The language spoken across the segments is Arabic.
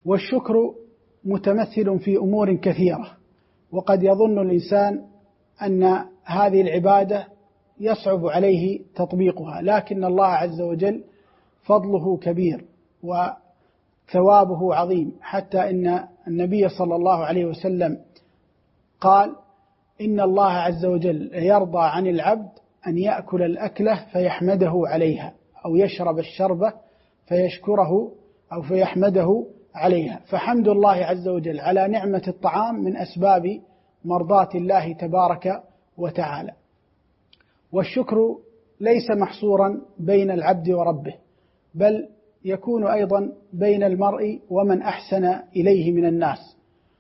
والشكر متمثل في أمور كثيرة، وقد يظن الإنسان أن هذه العبادة يصعب عليه تطبيقها، لكن الله عز وجل فضله كبير وثوابه عظيم، حتى إن النبي صلى الله عليه وسلم قال: إن الله عز وجل يرضى عن العبد أن يأكل الأكلة فيحمده عليها، أو يشرب الشربة فيشكره أو فيحمده عليها. فحمد الله عز وجل على نعمة الطعام من أسباب مرضاة الله تبارك وتعالى. والشكر ليس محصورا بين العبد وربه، بل يكون أيضا بين المرء ومن أحسن إليه من الناس.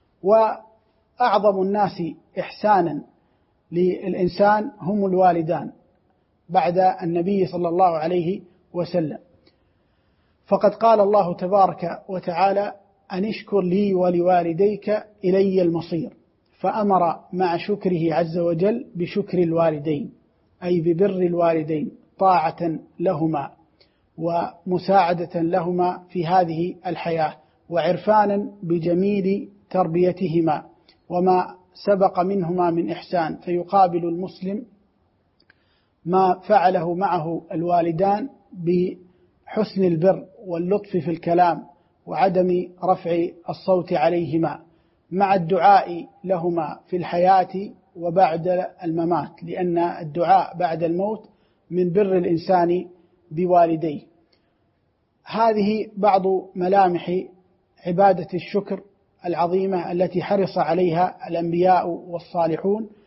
وأعظم الناس إحسانا للإنسان هم الوالدان بعد النبي صلى الله عليه وسلم، فقد قال الله تبارك وتعالى: أن اشكر لي ولوالديك إلي المصير، فأمر مع شكره عز وجل بشكر الوالدين، أي ببر الوالدين، طاعة لهما ومساعدة لهما في هذه الحياة، وعرفانا بجميل تربيتهما وما سبق منهما من إحسان، فيقابل المسلم ما فعله معه الوالدان بحسن البر واللطف في الكلام وعدم رفع الصوت عليهما، مع الدعاء لهما في الحياة وبعد الممات، لأن الدعاء بعد الموت من بر الإنسان بوالديه. هذه بعض ملامح عبادة الشكر العظيمة التي حرص عليها الأنبياء والصالحون